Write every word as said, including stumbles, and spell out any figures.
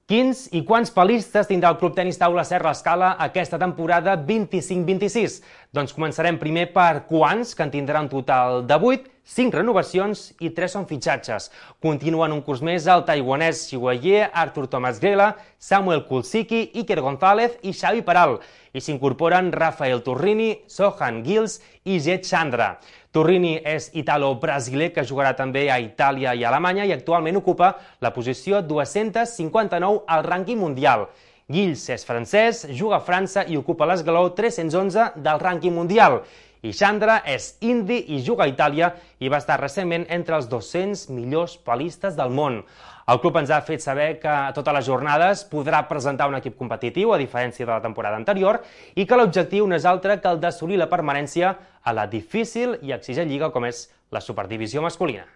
Quins i quants palistes tindrà el Club Tenis Taula Serra Escala aquesta temporada vint-i-cinc vint-i-sis? Doncs començarem primer per quants, que en tindrà un total de vuit, cinc renovacions i tres són fitxatges. Continuen un curs més el taiwanès Xiu Ye, Artur Thomas Grela, Samuel Kulsicki, Iker González i Xavi Peral. I s'incorporen Rafael Turrini, Sohan Gils i Jet Chandra. Turrini és italo-brasiler que jugarà també a Itàlia i a Alemanya i actualment ocupa la posició dos-cents cinquanta-nou al rànquing mundial. Gils és francès, juga a França i ocupa l'esglaó tres-cents onze del rànquing mundial. I Chandra és indi i juga a Itàlia i va estar recentment entre els dos-cents millors palistes del món. El club ens ha fet saber que a totes les jornades podrà presentar un equip competitiu, a diferència de la temporada anterior, i que l'objectiu no és altre que el d'assolir la permanència a la difícil i exigent lliga com és la Superdivisió masculina.